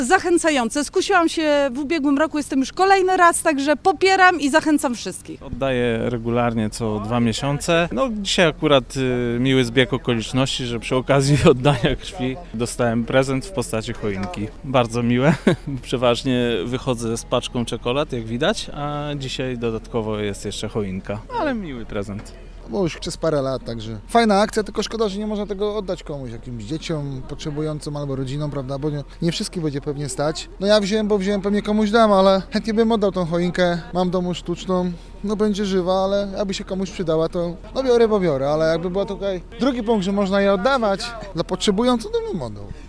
zachęcające. Skusiłam się w ubiegłym roku, jestem już kolejny raz, także popieram i zachęcam wszystkich. Oddaję regularnie co 2 miesiące. No dzisiaj akurat miły zbieg okoliczności, że przy okazji oddania krwi dostałem prezent w postaci choinki. Bardzo miłe. Przeważnie wychodzę z paczką czekolad, jak widać, a dzisiaj dodatkowo jest jeszcze choinka. Ale miły prezent. Bo już przez parę lat, także fajna akcja, tylko szkoda, że nie można tego oddać komuś, jakimś dzieciom potrzebującym albo rodzinom, prawda, bo nie wszystkich będzie pewnie stać. No ja wziąłem, bo wziąłem, pewnie komuś dam, ale chętnie bym oddał tą choinkę, mam w domu sztuczną, no będzie żywa, ale jakby się komuś przydała, to no biorę, bo biorę, ale jakby była tutaj drugi punkt, że można je oddawać dla potrzebujących, to bym oddał.